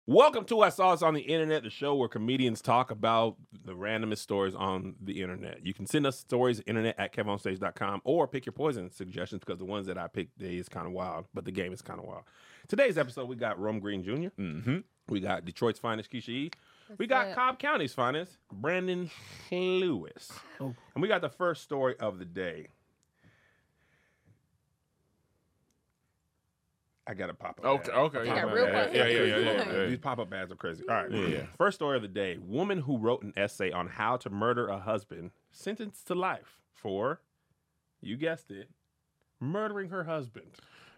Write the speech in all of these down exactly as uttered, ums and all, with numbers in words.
Welcome to I Saw This on the Internet, the show where comedians talk about the randomest stories on the internet. You can send us stories at internet at kev on stage dot com or pick your poison suggestions because the ones that I picked today is kind of wild, but the game is kind of wild. Today's episode, we got Rome Green Junior Mm-hmm. We got Detroit's finest, Keisha E. What's We got up? Cobb County's finest, Brandon Lewis. Oh. And we got the first story of the day. I got to pop up. Okay, ad. okay. got Yeah, real yeah, ones. yeah, yeah, yeah, yeah, Yeah. yeah. These pop-up ads are crazy. All right. Yeah, yeah. First story of the day. Woman who wrote an essay on how to murder a husband sentenced to life for, you guessed it, murdering her husband.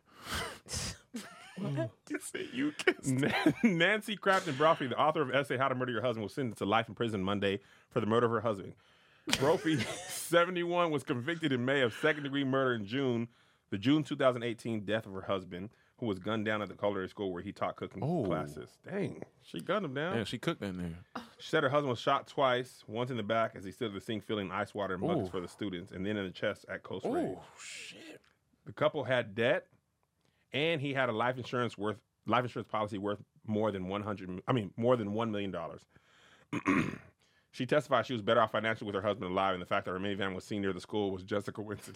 You said you kissed. Nancy Crafton Brophy, the author of the essay How to Murder Your Husband, was sentenced to life in prison Monday for the murder of her husband. Brophy, seventy-one, was convicted in May of second-degree murder in June, the June two thousand eighteen death of her husband, who was gunned down at the culinary school where he taught cooking Oh. classes. Dang, she gunned him down. Yeah, she cooked in there. She said her husband was shot twice, once in the back as he stood at the sink filling ice water and buckets Ooh. for the students, and then in the chest at Coast Range. Oh, shit. The couple had debt, and he had a life insurance worth life insurance policy worth more than one hundred. I mean, more than one million dollars. She testified she was better off financially with her husband alive, and the fact that her minivan was seen near the school was just a coincidence.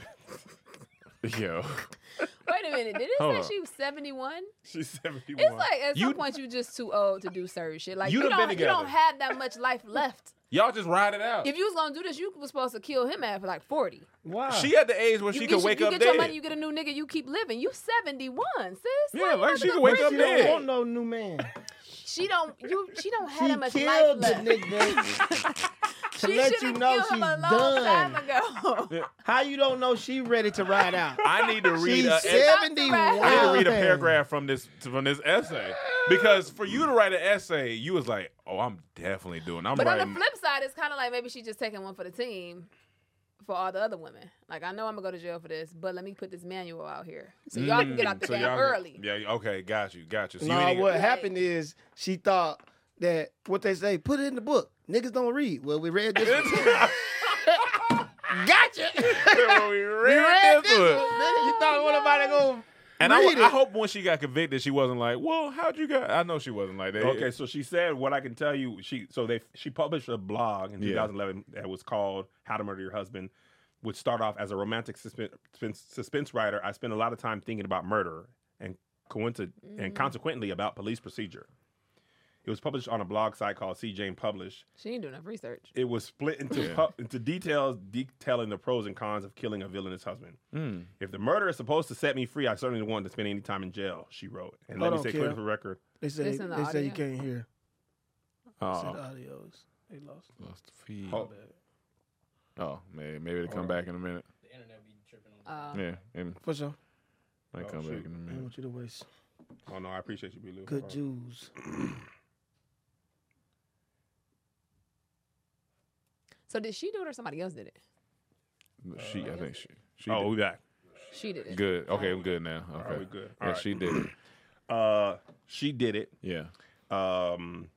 Yo. Wait a minute. Did it Hold say on. she was seventy-one? She's seventy-one. It's like at some You- point you just too old to do certain shit. Like You you, done don't, been you don't together. have that much life left. Y'all just ride it out. If you was gonna do this, you was supposed to kill him at like forty. Wow. She at the age where You she get, could wake you up get dead. your money, you get a new nigga, you keep living. You seventy-one, sis. Yeah, you like have she to could wake up She appreciate don't dead. want no new man. She don't. You. She don't have She that much life killed the left. nigga to She let you should've know killed she's him a long time done. ago. How you don't know she ready to ride out? I need to read She's a, seventy-one. I need to read a paragraph from this from this essay. Because for you to write an essay, you was like, oh, I'm definitely doing I'm But on writing. the flip side, it's kind of like maybe she's just taking one for the team for all the other women. Like, I know I'm going to go to jail for this, but let me put this manual out here. So y'all can get out the Mm, so game y'all can- early. Yeah, okay, got you, got you. So No, you ain't what Right. happened is she thought that what they say, put it in the book. Niggas don't read. Well, we read this one. Gotcha. when we we read, read this this one. one. Nigga, you thought what nobody gonna And I, read I it. hope when she got convicted, she wasn't like, well, how'd you get? I know she wasn't like that. Okay, so she said what I can tell you. She so they she published a blog in Yeah. two thousand eleven that was called "How to Murder Your Husband," which started off as a romantic suspense, suspense, suspense writer. I spent a lot of time thinking about murder and coincident and consequently about police procedure. It was published on a blog site called C. Jane Publish. She ain't doing enough research. It was split into Yeah. pu- into details detailing the pros and cons of killing a villainous husband. Mm. If the murder is supposed to set me free, I certainly don't want to spend any time in jail. She wrote, and let Hold me on, say clear Kim. for the record. They say Listen to they say you audio. can't hear. They Oh, say the audios. They lost. lost the feed. Oh. Oh, maybe maybe they come back in a minute. Um, Yeah, and For sure. might Oh, come shoot. back in a I don't minute. want you to waste Oh no, I appreciate you, B. Lou. good Oh. Jews. So did she do it or somebody else did it? She, I think she. she Oh, did. we back. She did it. Good. Okay, I'm good now. All Okay, right, we good. Yeah, All right. she did it. Uh, she did it. Yeah. Um,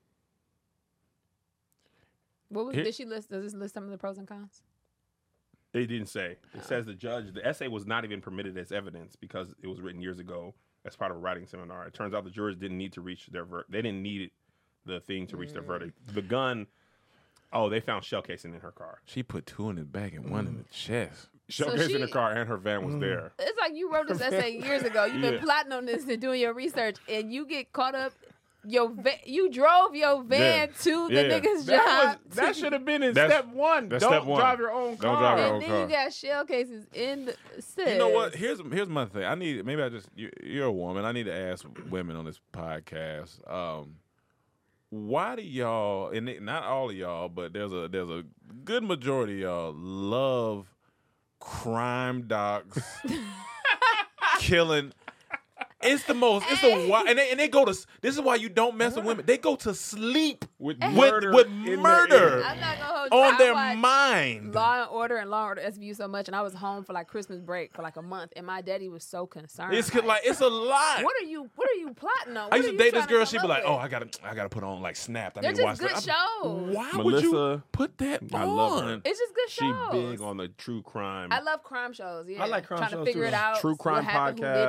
What was, Here- did she list? Does this list some of the pros and cons? it didn't say. It Oh. says the judge. The essay was not even permitted as evidence because it was written years ago as part of a writing seminar. It turns out the jurors didn't need to reach their ver- They didn't need the thing to reach their verdict. The gun. Oh, they found shell casing in her car. She put two in the back and one in the chest. Shell So casing in the she- car and her van was there. It's like you wrote this essay years ago. You've been Yeah. plotting on this and doing your research, and you get caught up. Your va- you drove your van Yeah. to the Yeah. nigga's That, job. was, that should have been in That's- step one. that's Don't step one. drive your own Don't car. drive your own and then car. you got shell cases in the. Sis. You know what? Here's here's my thing. I need maybe I just you, you're a woman. I need to ask women on this podcast. Um, why do y'all and it- not all of y'all, but there's a there's a good majority of y'all love crime docs killing. It's the most. It's the why, and they, and they go to. This is why you don't mess with women. They go to sleep With with murder with in their murder ear. I'm not gonna hold you. on I their watched mind. Law and Order and Law and Order S V U so much, and I was home for like Christmas break for like a month, and my daddy was so concerned. It's like it's a lot. what are you? What are you plotting on? I What used are to you date this trying to girl. come She'd be up like, with? "Oh, I gotta, I gotta put on like Snapped. I They're need to watch just good that." shows. Why would you Melissa, put that I on? love her. It's just good She shows. big on the true crime. I love crime shows. Yeah, I like crime trying shows, to figure too. it out. True what crime happened, who did podcast. it.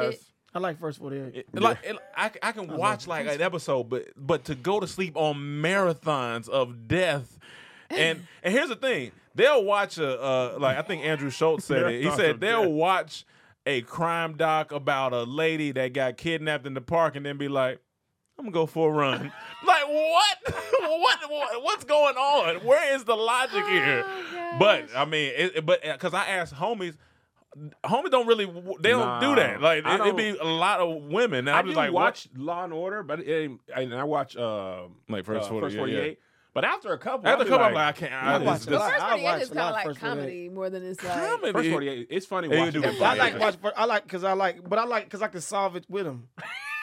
I like First forty-eight. It- like it, I, I can watch like an episode, but but to go to sleep on marathons of death, and and here's the thing: they'll watch a uh, like I think Andrew Schultz said it. He Marathons said of they'll death. watch a crime doc about a lady that got kidnapped in the park, and then be like, "I'm gonna go for a run." Like what? what? What? What's going on? Where is the logic here? Oh, But gosh. I mean, it, it- but because I asked homies. Homies don't really, they don't Nah, do that. Like, I it, it'd be don't- a lot of women. And I I'm just do like, watch Law and Order, but it, ain't- and I watch uh, Like First uh, forty, First yeah, forty-eight. But after a couple, After I'll a be couple, I'm like, like, I can't. I I, watch this, a this, lot. First I forty-eight watch is a kind lot of of like First forty-eight. comedy more than it's like. comedy. First forty-eight. It's funny They watching do them that. I fight. like watch. I like because I like, but I like because I can solve it with them.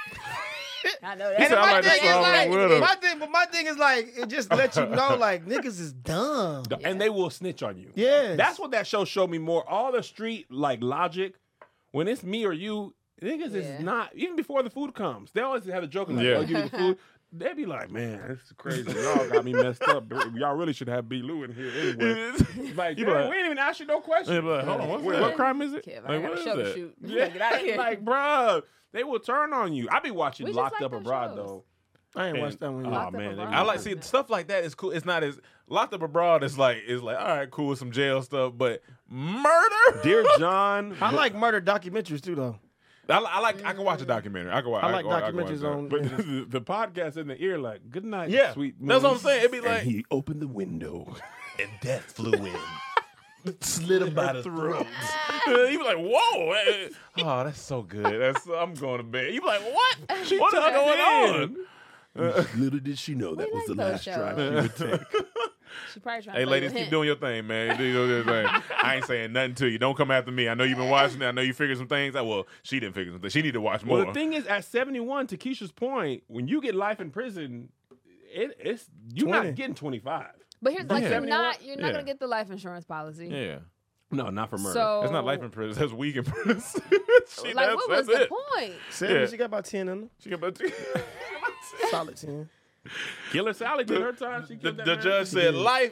I know He that. said, I my like to thing is solve it like, with 'em. my thing, but my thing is like it just let you know like niggas is dumb. And they will snitch on you. Yes. That's what that show showed me more. All the street like logic, when it's me or you, niggas Yeah. is not, even before the food comes. They always have a joke like, Yeah. oh, give me the food. They be like, man, this is crazy. Y'all got me messed up. Y'all really should have B. Lou in here anyway. Like, You damn, be like- we ain't even asked you no questions. Yeah, but hold on, what's Wait, that? what crime is it? Kev, Like, I got what a is show to that? shoot. You Yeah, gotta get out of here. like, bruh, they will turn on you. I be watching We just Locked like Up them Abroad shows. though. I ain't And- watched that one Oh yet. Locked Up man, they Abroad. be- I like see stuff like that is cool. It's not as Locked Up Abroad is like is like all right, cool with some jail stuff, but murder. Dear John, I like murder documentaries too, though. I, li- I like I can watch a documentary. I can watch. I like can watch- I can watch documentaries that. on. but the, the podcast in the ear, like, good night, Yeah, sweet. that's what I'm moon." saying. It'd be And like he opened the window. and death flew in, slid him by the throat. You be like, whoa! eh, Oh, that's so good. That's I'm going to bed. You be like, what? What is took going it on? Little did she know that We was like the those last shows. strike she would take. She probably trying Hey, to play ladies, with keep him. doing your thing, man. Do your thing. I ain't saying nothing to you. Don't come after me. I know you've been watching it. I know you figured some things out. Well, she didn't figure some things. She need to watch more. Well, the thing is, at seventy-one, to Keisha's point, when you get life in prison, it, it's you're twenty. not getting twenty-five. But here's like Yeah. you're not you're not Yeah. gonna get the life insurance policy. yeah, No, not for murder. So it's not life in prison. That's week in prison. She- like that's, what was that's the it. point? Seven, Yeah. she got about ten in She got about her. Solid ten. Killer Sally did her time. She the, killed that the man. judge said life.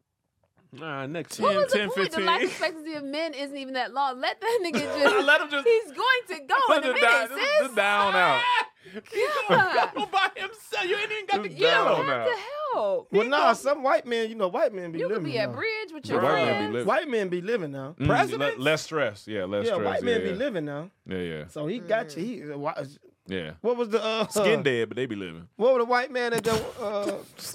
Nah, next What year. was the ten, point? The fifteen. life expectancy of men isn't even that long. Let that nigga just. Let him just- He's going to go in a Just down, minute, just, sis. just down out. Yeah. Go by himself. You ain't even got to Just You kill don't down him. have out. to help. Well, nah, some white men, you know, white men be You living could be at now. bridge with The your white man be friends. living. White men be living now. Mm, Presidents? le- less stress. Yeah, less Yeah, stress. white men yeah, be living now. Yeah, yeah, So he got you. He, why- yeah. what was the uh, Skin dead, but they be living. What was the white man that the uh,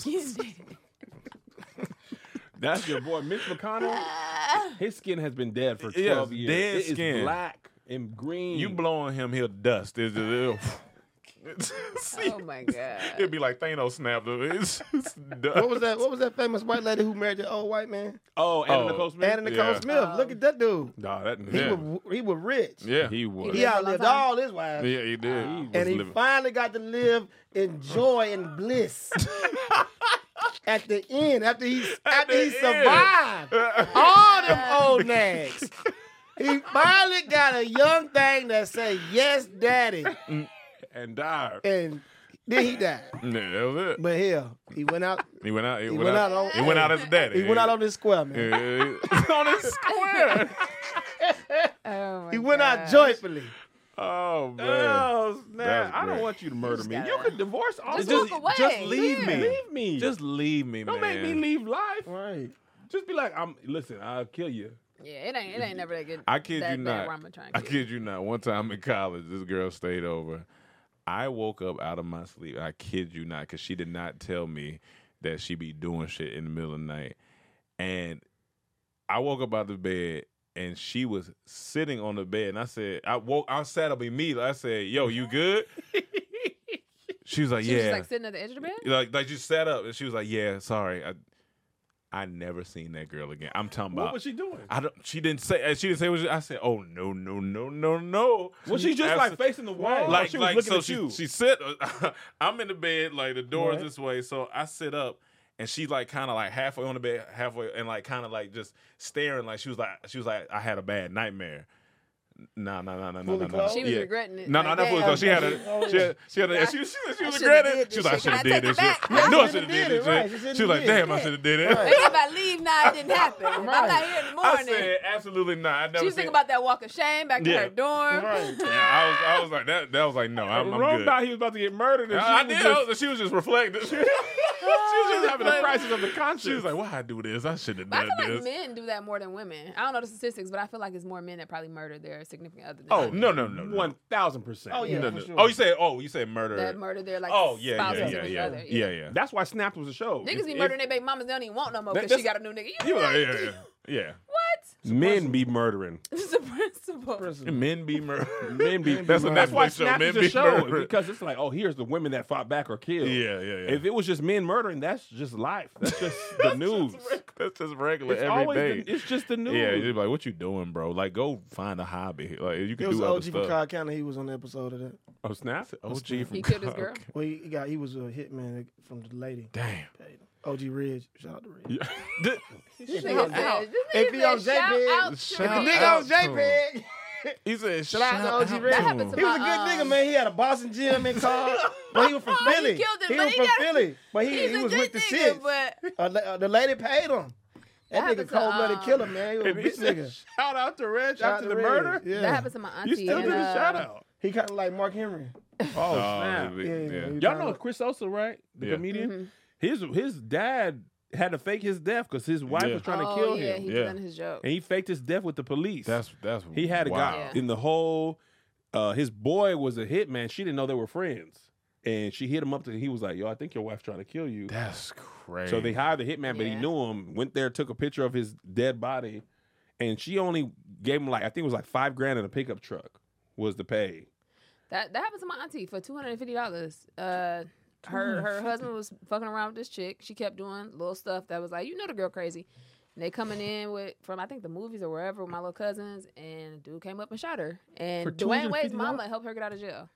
That's your boy, Mitch McConnell. His skin has been dead for Yes, twelve years. dead It is skin. black and green. You blowing him, he'll dust. It's just, it'll, See, Oh my god. it'd be like Thanos snapped. It's, it's dust. what was that? What was that famous white lady who married the old white man? Oh, Anna Oh. Nicole Smith. Anna Nicole Yeah. Smith. Look at that dude. Nah, that He Yeah. was he was rich. Yeah, he was. He Yeah. outlived Long time. all his wives. yeah, he did. He was And he living. finally got to live in joy and bliss. At the end, after he after the he end. survived all them old nags, he finally got a young thing that say yes, daddy, and died. and then he died. Yeah, that was it. But hell, he went out. He went out. He, He went, went out. out on- he went out as a daddy. He went out on this square, man. Yeah, on his square. Oh my He went out gosh. joyfully. Oh man. Oh, snap. That's I don't great. want you to murder just me. gotta- You could divorce all Just just, walk away. just leave Yeah. me. leave me. Just leave me, don't man. make me leave life. Right. Just be like, I'm listen, I'll kill you. Yeah, it ain't it ain't never that good. I kid that you bad not. where I'ma try and I get. kid you not. One time in college, this girl stayed over. I woke up out of my sleep. I kid you not, because she did not tell me that she be doing shit in the middle of the night. And I woke up out of bed, and she was sitting on the bed. And I said, I woke, I sat up immediately. I said, "Yo, you good?" She was like, She "Yeah." was just like sitting at the edge of the bed. like, like you sat up, and she was like, "Yeah, sorry." I, I never seen that girl again. I'm talking What about. was she doing? I don't. She didn't say. She didn't say. What she, I said, "Oh no, no, no, no, no." Was she just Abso- like facing the wall? like, or she was like looking so at she you. she sit. I'm in the bed, like the door's Right. this way, so I sit up, and she's like kind of like halfway on the bed, halfway, and like kind of like just staring, like she was like she was like I had a bad nightmare. No, no, no, no, no, Fully no, no. clothed? She was Yeah. regretting it. No, no, Like, not fully damn. clothed. She had a, Oh, she yeah. had, she had a, she, she, she I was should've regretting did it. She was this like, I shit. should have Can I did take this it shit. back? I I knew I should've should have did did it, this right. She shit. should've She was like, did it. damn, I should have did it. Right. Maybe if I leave now, it didn't happen. If I'm Right. not here in the I morning. said, absolutely not. I never She was said. thinking about that walk of shame back to Yeah. her dorm. Right. Yeah, I was, I was like, that. That was like, no, I'm, I'm Rome good. thought he was about to get murdered. And I, I she was did. just- I was, she was just reflecting. she was just having a crisis of the conscience. She was like, why I do this? I should have But I done feel like this. men do that more than women. I don't know the statistics, but I feel like it's more men that probably murdered their significant other than Oh women. no, no, no, no. One thousand percent. Oh, yeah. no, for no. sure. Oh, you said, oh, you said murder. that murdered their like oh, yeah, spouse yeah, or yeah, significant yeah, other. yeah, yeah. That's why Snapped was a show. Niggas If- be if murdering their baby mamas. They don't even want no more That- because she that's- got a new nigga. You You were like, right? yeah, yeah, yeah. What? Men be murdering. This is a principle. Person. Men be murdered. Men be. That's a That's why Netflix show. Snapped Men is a be show murdered. because it's like, oh, here's the women that fought back or killed. Yeah, yeah, yeah. If it was just men murdering, that's just life. That's just the news. That's just regular It's every always day. the, it's just the news. Yeah, you're like, what you doing, bro? Like, go find a hobby. Like, you It can was do other O G stuff. from Cobb County. He was on the episode of that. Oh, Snap. O G from He killed his Cobb. girl? Well, he, he got he was a hitman from the lady. Damn. O G Ridge. Shout out to Ridge. Yeah. This If nigga he- said, this if nigga he on said, shout JPEG, out to shout If the me. out. nigga on to him. JPEG. He said, Shout out to O G him. Red. That happened to He was a my, good um, nigga, man. He had a Boston gym in Cobb. But he was from He Philly. killed him, he but was he from got- Philly. But he, He's he a was good with the nigga, shit. but Uh, la- uh, the lady paid him. That That nigga happened to, cold-blooded um, killer, man. He was a And he bitch said, nigga. shout out to Reg Shout out after to the Red. murder. Yeah. that happened to my auntie. You still and, did a uh, shout out. He kind of like Mark Henry. Oh, snap. yeah, Yeah, yeah. yeah. Y'all kinda- know Chris Sosa, right? The Yeah. comedian. Mhm. His his dad had to fake his death because his wife Yeah. was trying oh, to kill yeah, him, he Yeah. done his joke. and he faked his death with the police. That's that's. he had a wow. guy Yeah. in the whole. Uh, his boy was a hitman. She didn't know they were friends, and she hit him up. To he was like, "Yo, I think your wife's trying to kill you." That's crazy. So they hired the hitman, but he Yeah. knew him. Went there, took a picture of his dead body, and she only gave him like I think it was like five grand in a pickup truck was the pay. That that happened to my auntie for two hundred and fifty dollars. Uh, her her husband was fucking around with this chick. She kept doing little stuff that was like, you know, the girl crazy. And they coming in with from I think the movies or wherever with my little cousins, and dude came up and shot her. And For Dwayne Wade's two hundred fifty dollars? mama helped her get out of jail.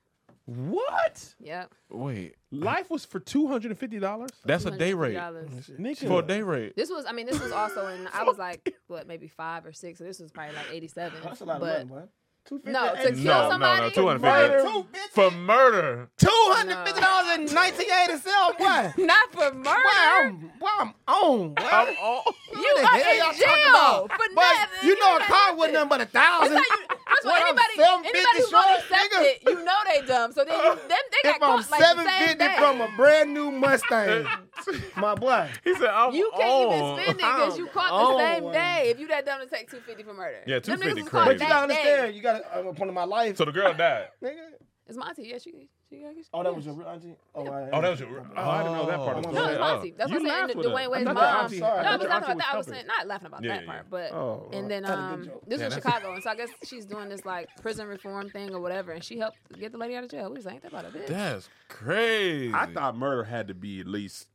What? Yep. Wait, Life was for two hundred and fifty dollars. that's a day rate. $250. Nigga. For a day rate. This was, I mean, this was also in. I was like, what, maybe five or six. So this was probably like eighty-seven. That's a lot but of money, boy. two fifty No, to eighty- kill No, no, somebody? no, two hundred Murder. fifty for murder. two hundred fifty dollars in nineteen eighty-seven, boy. not for Boy, murder. I'm, boy, I'm on, boy. I'm all- You the are hell in y'all jail talking about? for Boy, nothing. you know a got car wasn't nothing but a thousand. That's how you, first of all, What, I'm anybody, seven fifty anybody who's gonna short, accept nigga? it, you know they dumb. So then you, them, they got If I'm caught like the seven same fifty day. from a brand new Mustang, my boy. He said, I'm You can't on. even spend it because you caught Oh, the same wow. day. If you that dumb to take two fifty for murder, Yeah, Them niggas two fifty was caught crazy. But you that gotta day. understand, you gotta uh, upon my life, So the girl died. nigga. It's my auntie. Yeah, she. she got Oh, that was your real auntie. Oh, I, Oh, that was your. Oh, I didn't know that part of Oh, the No, story. it's my auntie. That's You what I'm laughed saying. with Dwayne her. Wade's I mom. thought the No, I auntie- sorry. I was thought the laughing auntie about that. I was was saying not laughing about Yeah, that yeah. part, but Oh, and then That's a good um, joke. this Yeah, was that's- Chicago, and so I guess she's doing this like prison reform thing or whatever, and she helped get the lady out of jail. We was like, ain't that about a bitch? That's crazy. I thought murder had to be at least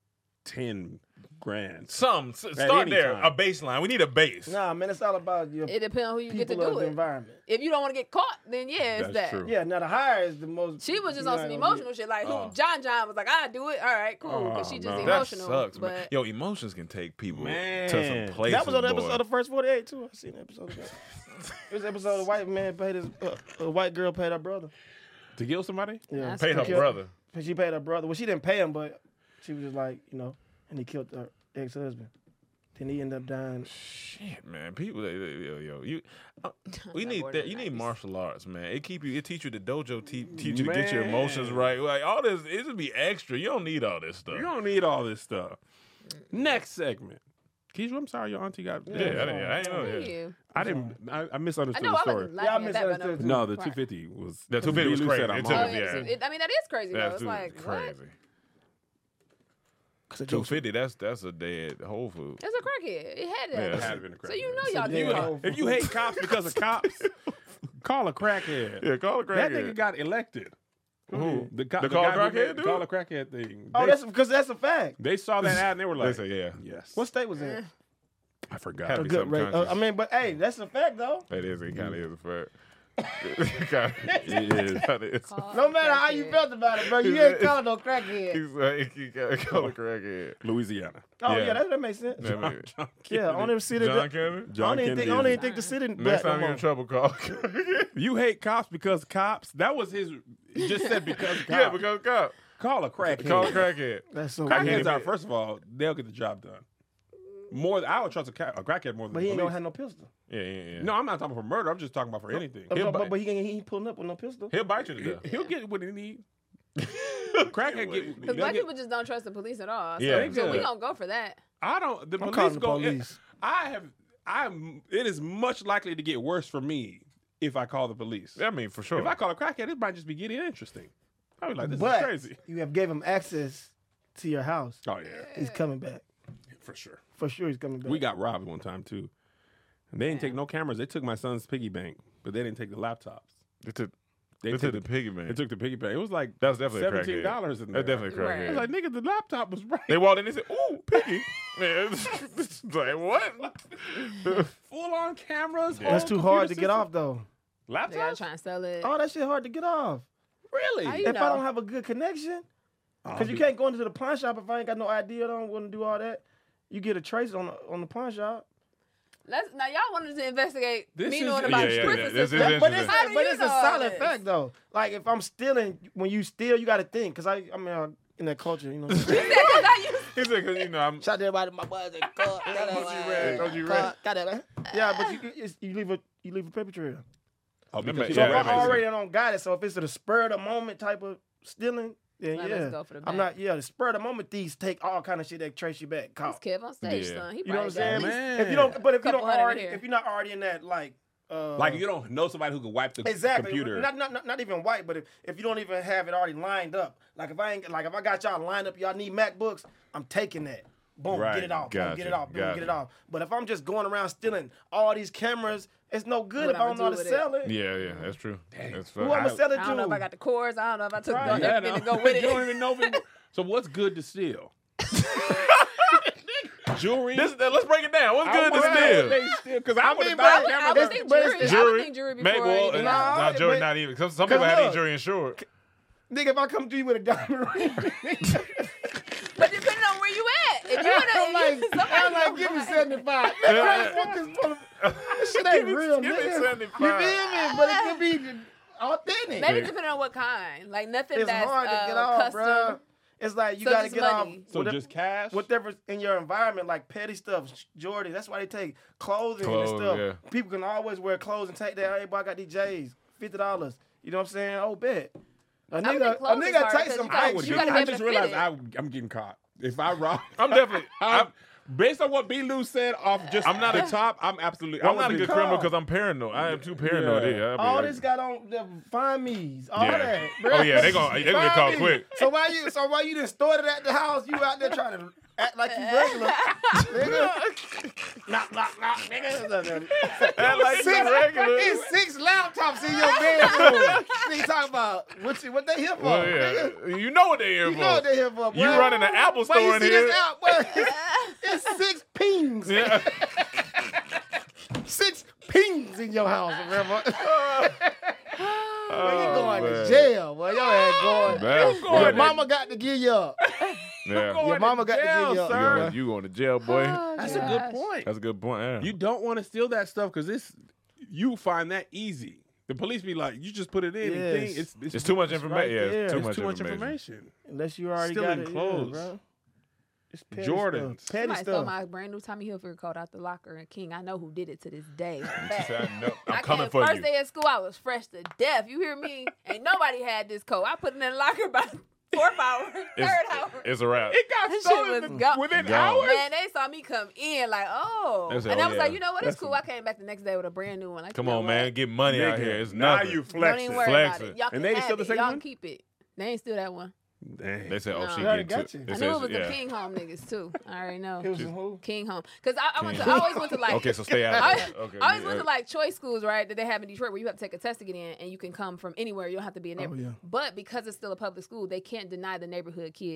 ten grand. some s- start any there. time. A baseline. We need a base. Nah, man, it's all about your It depends on who you get to people of do the it. environment. If you don't want to get caught, then yeah, it's That's that. true. Yeah, now the hire is the most. She was just you're on not some gonna emotional shit, like who Oh. John John was like, I do it, all right, cool, because Oh, she just no. That emotional. sucks, but man. Yo, emotions can take people Man. to some get- places. That was on the boy. episode of First forty-eight too. I seen the episode of that. It was the episode of white man paid his uh, a white girl paid her brother. To kill somebody? Yeah, That's Paid her crazy. brother. she paid her brother. Well, she didn't pay him, but she was just like, you know, and he killed her ex-husband. Then he ended up dying. Shit, man. People, they- they- yo, yo, you. Uh, we That need boy that. in You the need nineties. martial arts, man. It keep you. It teach you the dojo. Te- teach you to get your Man. emotions right. Like all this, it just be extra. You don't need all this stuff. You don't need all this stuff. Next segment. Keisha, I'm sorry your auntie got. Yeah, I didn't. I didn't know. Thank Yeah. you. I didn't. I, I I misunderstood know the I story. wasn't laughing Yeah, I at that, but misunderstood no, No, the part. two fifty was. The two fifty was Lou crazy. said I'm It Oh, took- on. yeah, yeah. so it- I mean, that is crazy though. That's It's too like crazy. what? Two fifty. That's that's a dead Whole Food. It's a crackhead. It had Yeah, that. it had to been a So you know crackhead. y'all So do you- it. If you hate cops because of cops, call a crackhead. Yeah, call a That crackhead. nigga got elected. Who? The, co- The the call guy who crackhead made- dude? Call a crackhead thing. Oh, they, that's because that's a fact. they saw that ad and they were They like, say yeah. yes. What state was that? I forgot. Had A be good something rate. Uh, conscious. I mean, but hey, that's a fact though. That is. It kind of is a fact. God, It is. God, it's- Call No matter how you crackhead. felt about it, bro, you ain't calling no crackhead. He's like, he got call a crackhead. Louisiana. Oh Yeah. yeah, that, that makes sense. Yeah, man. John Yeah, I don't even see the. John Kennedy. I John don't even think. I Kennedy don't is- even think the city Next black time no you're in more. trouble, call crackhead. You hate cops because cops. That was his. He just said because cops. Yeah, because cop. call a crackhead. Call a crackhead. That's so. can't Crackheads even- are first of all, they'll get the job done. More, I would trust a, ca- a crackhead more than But the he ain't police. gonna have no pistol. Yeah, yeah, yeah. No, I'm not talking for murder. I'm just talking about for anything. But, He'll, but, bite, but he ain't, he ain't pulling up with no pistol. He'll bite you to death. he'll get what he needs. Crackhead get. Because they'll black get- people just don't trust the police at all. So, Yeah. so we Yeah. don't go for that. I don't. The I'm police calling the go. police. I have. I'm. It is much likely to get worse for me if I call the police. I mean, for sure. If I call a crackhead, it might just be getting interesting. I'll be like, this But is crazy. you have gave him access to your house. Oh yeah, He's coming back for sure. for sure. He's coming back. We got robbed one time too. And they didn't take no cameras. They took my son's piggy bank, but they didn't take the laptops. They took, They, they took took the piggy bank. They took the piggy bank. It was like That was definitely a seventeen crackhead. dollars in there. That's definitely a Right. I crackhead. was like, nigga, the laptop was right. They walked in and said, "Ooh, piggy." Man, it's, it's like what? Full on cameras. Yeah. That's whole too hard to computer get system. off though. They gotta Laptops? try and sell it. All that shit hard to get off. Really? How you If know? I don't have a good connection, because you can't go into the pawn shop if I ain't got no idea. I don't want to do all that. You get a trace on the, on the pawn shop. Let's, now y'all wanted to investigate This me is- knowing yeah, about yeah, prison yeah, this is system. Yeah, but it's, How do but you it's a know all solid this? fact though. Like if I'm stealing, when you steal, you got to think. Cause I, I mean, uh, in that culture, you know. Because I used- He said, "Cause you know I'm." Shout out to everybody, my boys and cut. Don't you read? Don't you read? Yeah, but you, it's, you leave a you leave a paper trail. Oh, That because makes- So you yeah, if that I makes already sense. don't got it, so if it's a spur of the moment type of stealing, then Let yeah, us go for the I'm back. not. Yeah, the spur of the moment thieves take all kind of shit that trace you back. This Caught. Kev on stage, Yeah. son. He You know what I'm probably got saying? at least- Man. If you don't, but if you Couple don't hundred already, here. if you're not already in that like, uh, like you don't know somebody who can wipe the exactly, computer. not, not not not even white, but if, if you don't even have it already lined up, like if I ain't like if I got y'all lined up, y'all need MacBooks, I'm taking that. Boom, Right. get it off. Boom, Gotcha. get it off. Boom, Gotcha. get it off. But if I'm just going around stealing all these cameras, it's no good What if I I'ma don't know how do to with sell it. Yeah, yeah, that's true. That's Who fine. I'ma sell it I don't know if I to? got the cords. I don't know if I took Right. the Yeah, everything no. to go with You don't it. even know. If it, so what's good to steal? Jewelry. This, let's break it down. What's I good to wanna know steal? what they steal because I, I would mean, have but- I thought would, I cameras. would It's- think but jury. it's- I would Jury? think jury Maybe before well, anything uh, else. Nah, nah, jury but- not even. Some, some Cause people have look. these jury insured. Nigga, if I come to you with a diamond ring, But depending on where you at, if you in a, I'm like, somebody I'm like, gonna give me buy- seventy-five. Nigga, why the fuck is full of- This shit ain't Give me- real, give me nigga. You seventy-five. feel me? But it could be authentic. Maybe depending on what kind. Like nothing It's that's hard to uh, get off, custom. bro. It's like you So gotta just get money. off. So whatever- just cash. whatever's in your environment, like petty stuff, Jordan. That's why they take clothing Clothes, and stuff. yeah. People can always wear clothes and take that. Hey, boy, I got these J's, fifty dollars. You know what I'm saying? Oh, bet. A I would nigga, think a clothes is nigga hard take because some you gotta- I fake would. you shit. gotta be I able just to realized fit I, it. I'm getting caught. If I rob, I'm definitely. I'm, I'm, based on what B. Lou said off just I'm not the a- top. I'm absolutely. I'm I not a would good be criminal caught. because I'm paranoid. I am too paranoid. Yeah. Yeah. I'll be All like- this got on the find me's, all Yeah. that. Oh yeah, they gonna they gonna get Find caught me. quick. So why you? So why you done stored it at the house? You out there trying to act like you regular, nigga? Knock, knock, knock, nigga. Act like Six, you regular. it's six laptops in your bedroom. Nigga talking about what, you, what they here for? Well, nigga? yeah, you know what they here You for. know what they here for, boy. You running an Apple Boy, store you in see here. this out, boy? It's, it's six pings. Yeah. Six pings in your house, remember? Boy, you going man. to jail, boy. Your ass going. Man, You going Your to- mama got to give you up. Yeah. Going Your mama to got to jail, give you up. You sir. going, you going to jail, boy. Oh, That's a gosh. good point. That's a good point. Yeah. You don't want to steal that stuff because it's you find that easy. The police be like, you just put it in. And Yes. thing. It's, it's It's too much it's information. right yeah, it's there. too It's much too much information. information. Unless you already Stealing got it, clothes. yeah, bro. It's petty Jordans. stuff. Petty Somebody stole stuff. my brand new Tommy Hilfiger coat out the locker and King. I know who did it to this day. I know- I'm I coming came for first you. day of school. I was fresh to death. You hear me? Ain't nobody had this coat. I put it in the locker by fourth hour, third It's, hour. it's a wrap. It got That shit stolen was gone. within Gone. hours. Man, they saw me come in like, oh. They said, and oh, I was yeah. like, you know what? It's That's cool. a- I came back the next day with a brand new one. Like, Come you know on, what? man. Get money out Nigga, here. It's now nothing. you Don't flexing. even worry about Flexing. it. Y'all can And they ain't have steal the it. second Y'all one? can keep it. They ain't steal that one. Dang. They said, oh, No. she They already get got to. you. They I said, knew it was yeah. the King Home niggas too. I already know. It was in who? King Home. Because I, I went to, King I always went to like, Okay, so stay out I, of it. Okay. I always yeah. went to like choice schools, right? That they have in Detroit where you have to take a test to get in, and you can come from anywhere. You don't have to be a neighborhood. yeah. But because it's still a public school, they can't deny the neighborhood kids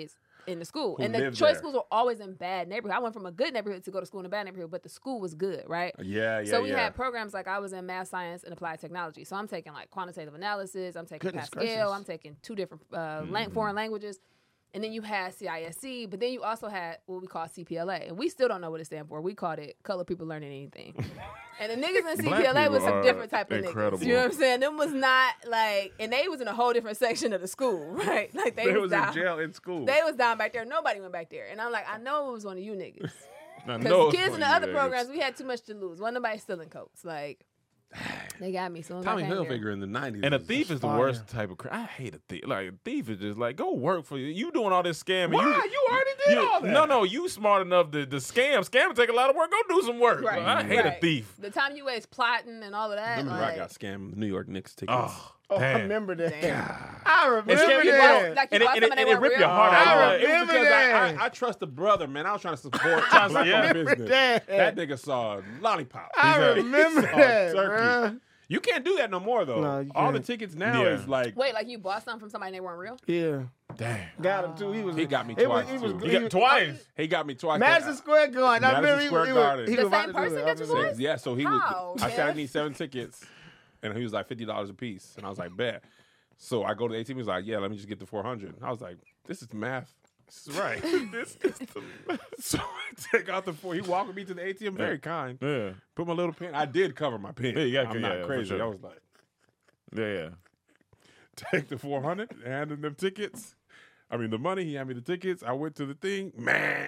in the school. Who And the lived choice there. schools were always in bad neighborhoods. I went from a good neighborhood to go to school in a bad neighborhood, but the school was good, right? Yeah, yeah, So we yeah. had programs like I was in math science and applied technology. So I'm taking like quantitative analysis. I'm taking Goodness Pascal. gracious. I'm taking two different uh, lang- Mm-hmm. foreign languages. And then you had C I S C, but then you also had what we call C P L A. And we still don't know what it stands for. We called it Colored People Learning Anything. And the niggas in Black C P L A was people some are different type of incredible. niggas. You know what I'm saying? Them was not like, and they was in a whole different section of the school, right? Like they, They was, was down. in jail in school. They was down back there. Nobody went back there. And I'm like, I know it was one of you niggas. I know Because it's kids in the funny, other yeah. programs, we had too much to lose. Wasn't nobody stealing coats. Like, they got me. So as I Tommy came there. Hilfiger in the nineties. And a was- thief is the fire. worst type of crime. I hate a thief. Like a thief is just like go work for you. You doing all this scamming. Why? You, You already did you- all that. No, no, you smart enough to, to scam. Scam take a lot of work. Go do some work. Right. I hate a right. thief. The time you was plotting and all of that. Remember like, I got scammed New York Knicks tickets. Oh, Oh, I damn. remember that. Damn. I remember scary, you that. bought, like you And it- bought and it- some and they and it weren't rip real? your heart I out. I it was remember because I, that. I, I trust the brother, man. I was trying to support Trying to- black yeah. owned business. that. That nigga saw a lollipop. I He said- remember he saw that, turkey. bruh. You can't do that no more though. No, you All the can't. tickets now Yeah. is like Wait, like you bought something from somebody and they weren't real? Yeah, Damn. got him too. He was. He got me it was- twice, he was- too. You he got was- twice. he got me twice. Madison Square Garden. I Madison remember he, Square was- he was. Garden. He The was about same to do person it. that I you was bought? like, Yeah, so he How, was. I said I Kev? need seven tickets, and he was like fifty dollars a piece, and I was like, bet. So I go to the A T M. He was like, yeah, let me just get the four hundred. I was like, this is math. This is right. this is the math. So I take out the four. He walked me to the A T M, very kind. Yeah. Put my little pen. I did cover my pen. Yeah, you gotta- I'm yeah, not for crazy. sure. I was like, Yeah, yeah. take the four hundred, hand him them tickets. I mean, the money. He handed me the tickets. I went to the thing. Man.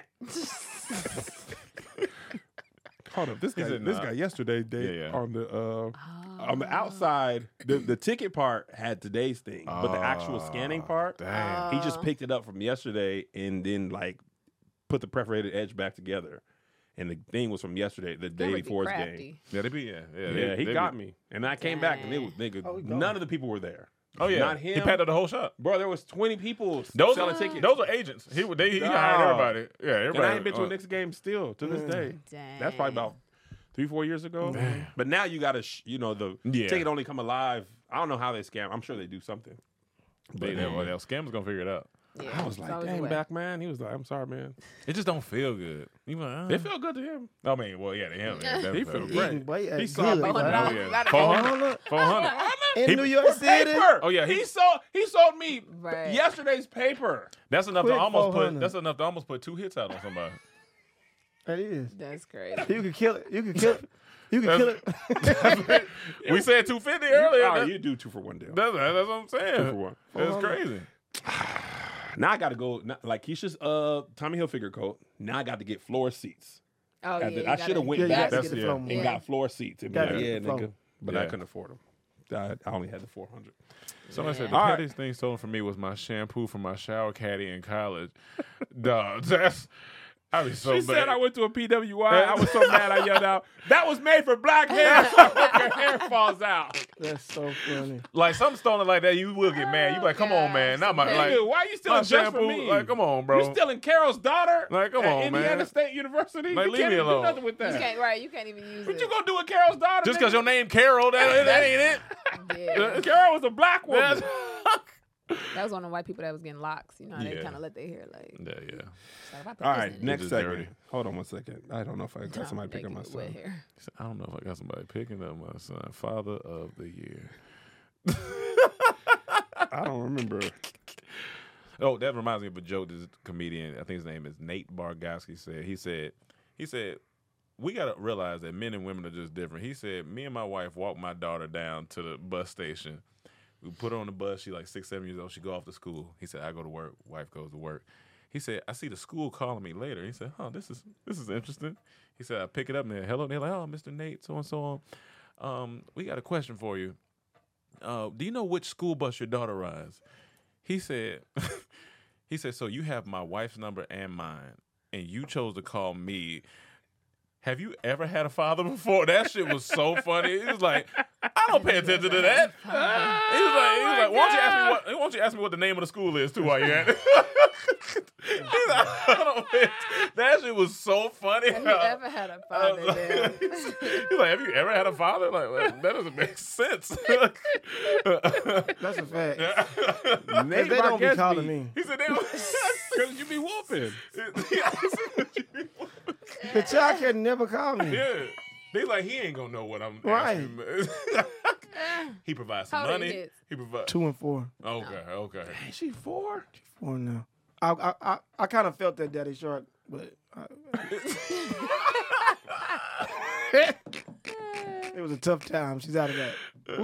Hold up. This guy, said, this nah. guy yesterday, Dave, Yeah, yeah. on the uh, on the outside, the, the ticket part had today's thing, but the actual scanning part, Damn. he just picked it up from yesterday and then like put the perforated edge back together. And the thing was from yesterday, the day They would be before's game. crafty. Yeah, they be yeah. Yeah, Yeah, they- he they got be- me, and I came back, and it was nigga. Oh, he gone. None of the people were there. Oh yeah, not he him. packed up the whole shop. Bro, there was twenty people Those selling are tickets. those are agents. He would they he Dog. hired everybody. Yeah, everybody. and I ain't been to a uh, Knicks game still to this Mm. day. That's probably about three, four years ago. Damn. But now you got to, sh- you know, the Yeah. ticket only come alive. I don't know how they scam. I'm sure they do something. They, But they, um, well, they'll scammers gonna figure it out. Yeah, I was it's like, always a dang, way. back man. He was like, I'm sorry, man. It just don't feel good. You like, uh, It felt good to him. I mean, well, yeah, to him. Yeah, He definitely. felt Eating, great. boy, He he saw good, me. Four hundred boy. dollars. yeah. Gotta Four pay. hundred. Four hundred. In He- New York City. Paper. Oh, yeah, he- he sold. He sold me Right. yesterday's paper. That's enough Quick to almost four hundred. put. That's enough to almost put two hits out on somebody. That is. That's crazy. You could kill it. You could kill it. You could kill it. We said two fifty earlier. Oh, That- you do two for one deal. that's, that's what I'm saying. Two for one. That's crazy. Now I got to go. now- Like Keisha's uh Tommy Hilfiger coat. Now I got to get floor seats. Oh, I yeah. did- you I gotta- shoulda went Yeah, you back got to That's- get the yeah. flow and more. Yeah. got floor seats. And be Gotta like, get yeah, the flow. nigga. But I Yeah. couldn't afford them. I, I only had the four hundred. Somebody said the All right. pettiest thing stolen from me was my shampoo from my shower caddy in college. Dog, that's I be so She bad. said I went to a P W I. I was so mad I yelled out, that was made for black hair. So your hair falls out. That's so funny. like something stolen like that, you will get mad. You be like, come on, gosh. man, not my like. Nigga, why you my stealing just shampoo, for me? like, come on, bro. You stealing Carol's daughter? Like, come at on, Indiana man. State University? Like, you leave can't me even alone. do nothing with You that. can't, right, you can't even use What it. you gonna do with Carol's daughter? Just nigga? because your name Carol, that, that ain't it. Yeah. Carol was a black woman. That's- That was one of the white people that was getting locks. You know, how they Yeah. kind of let their hair like. yeah, yeah. So if I put All this right, in it, next It's segment. dirty. Hold on one second. I don't know if I got I'm somebody picking naked my with son. wet hair. I don't know if I got somebody picking up my son. Father of the year. I don't remember. Oh, that reminds me of a joke. This comedian, I think his name is Nate Bargatze, said. He said, he said, we got to realize that men and women are just different. He said, me and my wife walked my daughter down to the bus station. We put her on the bus. She's like six, seven years old. She go off to school. He said, I go to work. Wife goes to work. He said, I see the school calling me later. He said, huh, this is this is interesting. He said, I pick it up and they're, hello. They're like, oh, Mister Nate, so and so on. Um, we got a question for you. Uh, do you know which school bus your daughter rides? He said, he said, so you have my wife's number and mine, and you chose to call me. Have you ever had a father before? That shit was so funny. He was like, I don't pay attention to that. He was like, he was like, why don't you ask me what? Why don't you ask me what the name of the school is too while you're at it? He's like, I don't pay. That shit was so funny. Have you ever had a father there? He's like, have you ever had a father? Like, well, that doesn't make sense. That's a fact. Nate They don't be Bargatze. calling me. He said, they Because you be whooping whooping. The child can never call me. Yeah. They like, he ain't gonna know what I'm Right. asking. He provides some How old are your money. kids? He provides. Two and four. Okay, okay. Is she four? Four now. I I I, I kind of felt that Daddy Shark, but I, it was a tough time. She's out of that.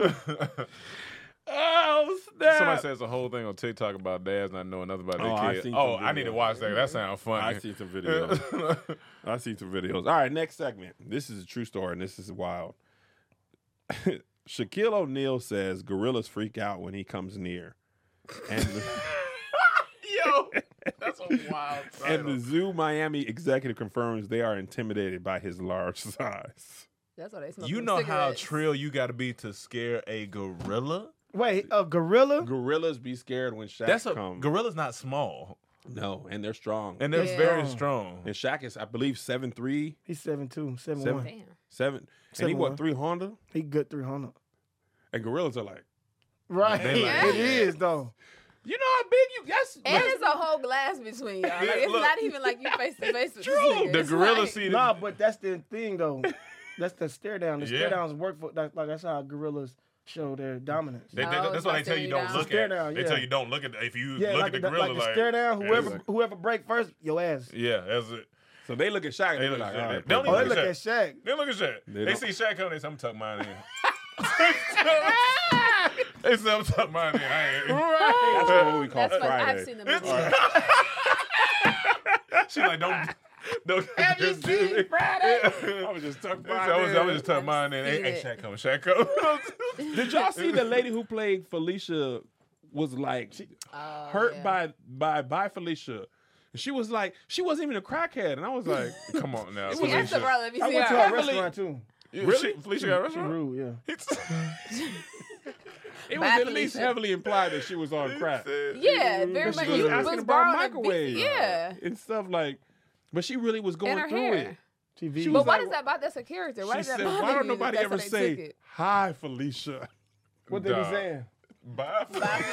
Oh, snap. Somebody says a whole thing on TikTok about dads not knowing nothing about their Oh, I kids. seen Oh, some I need to videos. watch that. That sounds funny. I see some videos. I see some videos. All right, next segment. This is a true story, and this is wild. Shaquille O'Neal says gorillas freak out when he comes near. And the, Yo, that's a wild and the Zoo Miami executive confirms they are intimidated by his large size. That's why they smoke You them know how cigarettes. trill you got to be to scare a gorilla? Wait, a gorilla? Gorillas be scared when Shaq That's a comes. gorilla's not small, No, and they're strong. and they're Yeah. very strong. And Shaq is, I believe, seven three, He's seven two, seven Seven. one. Damn. seven. And he Seven what, one. three Honda? He good three hundred. And gorillas are like, Right, They like- it is though. you know how big you, that's, And it's a whole glass between y'all. Like, it's Look. not even like you face to face with True. this nigga. The It's gorilla like, see the Nah, but that's the thing though. That's the stare down. The Yeah. stare downs work for that, like that's how gorillas show their dominance. They, they, Oh, that's it's why by they tell you staring don't down. look Stare at. down, They yeah. tell you don't look at. If you Yeah, look like, at the the, gorilla, like the like, stare down. yeah, Whoever it's like- whoever break first, your ass. yeah, that's it. so they look at Shaq and They they're look like, at all Shaq. right, They don't Oh, they Look look at at Shaq. They look at Shaq. They They, don't- see Shaq coming. They say, "I'm tuck mine in." They say, "I'm tuck mine in." I ain't. That's what we call That's what Friday. I've seen the movie. She like, don't, don't. Have you seen Friday? I was just tucked I was, I was just tuck I've mine in. Hey, seen hey, it. Shaq coming. Shaq coming. Did y'all see the lady who played Felicia was like Oh, hurt yeah. by by by Felicia? She was like, she wasn't even a crackhead, and I was like, Come on now, We asked the Felicia. brother if you I see went to her. a restaurant too. Really? Felicia got a She restaurant? rude, yeah. it was Bye, at least Felicia. heavily implied that she was on crack. Yeah, very Because much. she was You asking was about borrowing a microwave, beef- Yeah. and stuff like, but she really was going And her through hair. it. She vegan. She But was why like- does that bother? That's a character. Why She does that said, bother "Why you don't that nobody that's ever how they say took it? hi, Felicia?" What they be Dog. saying? Bye.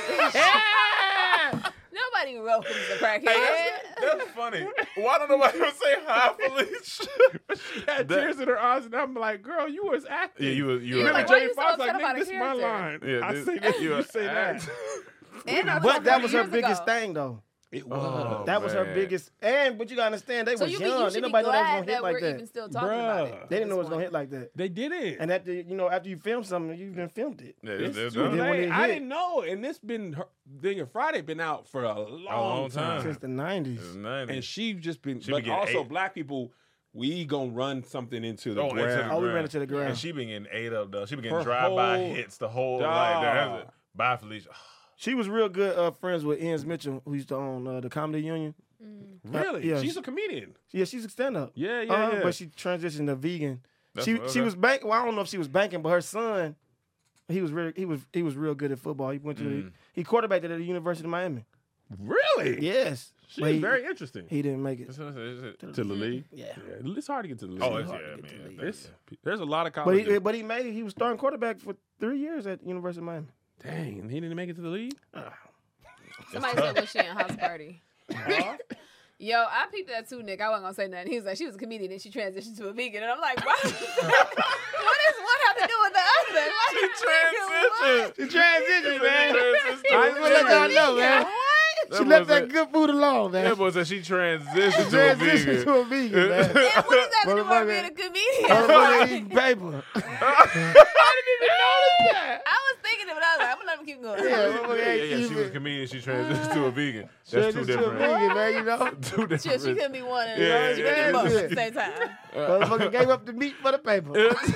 Nobody welcomes the crackhead. Hey, that's, that's funny. Why don't nobody ever say hi, Felicia? She had tears in her eyes, and I'm like, "Girl, you was acting." Yeah, you was you Yeah, were Remember like, why Jamie you so Foxx upset like, about "Nigga, a this is my character?" line." Yeah, I this- say this, you you a say that. act. And that was But like that thirty was her years biggest ago. thing though. It Oh, That was her man. biggest. And but you gotta understand, they So was you, be, young. you Didn't should be nobody know that was glad gonna that hit like we're that. even still talking about it. Bruh. at They didn't know it this was gonna point. hit like that. They did it. And after you know, after you film something, you've been filmed it. Yeah, It's it's, it's true. done. then when Hey, it I hit- didn't know, and this been her thing of Friday been out for a long, long time. time. Since the nineties. It's nineties. and she just been. She but been getting also, eight- black people, we gonna run something into the Oh, into the ground. Oh, we ground. ran into the ground. And she been getting ate up though. She been getting Her drive-by whole- hits the whole Dog. like that. Bye, Felicia. She was real good uh, friends with Enz Mitchell, who used to own uh, the Comedy Union. Really? yeah. She's a comedian. Yeah, she's a stand-up. Yeah, yeah, Uh-huh, yeah. But she transitioned to vegan. That's she what- she okay. was bank. Well, I don't know if she was banking, but her son, he was really he was he was real good at football. He went to Mm. the, he quarterbacked at the University of Miami. Really? Yes, She's but he, very interesting. he didn't make it. Is it- is it- to the league. Yeah, Yeah, it's hard to get to the league. Oh, it's, hard yeah, to I get to mean, the league. that's- It's- there's a lot of but colleges. he but he made it. He was starting quarterback for three years at University of Miami. Dang, and he didn't make it to the league. Somebody said was she in house party? Yo, I peeped that too, Nick. I wasn't gonna say nothing. He was like, she was a comedian and she transitioned to a vegan, and I'm like, what? What does one have to do with the other? Like, She transitioned. She transitioned, man. Transitioned to I a just want to let y'all vegan. know, man. What? She That left was that a- good food alone, man. That boy said she transitioned She to a transitioned vegan. to a vegan, man. And what does that do with Motherfucker. being a comedian? Motherfucker Like, eating paper. I was thinking it, but I was like, I'm gonna let him keep going. Yeah, Yeah, motherfucker yeah, ain't yeah. She was a even- comedian. She transitioned to a vegan. That's two Transitioned to a different. vegan, man, you know. Two different. Shit, she couldn't be one and Yeah, she yeah, couldn't be both yeah. at the same time. Motherfucker gave up the meat for the paper.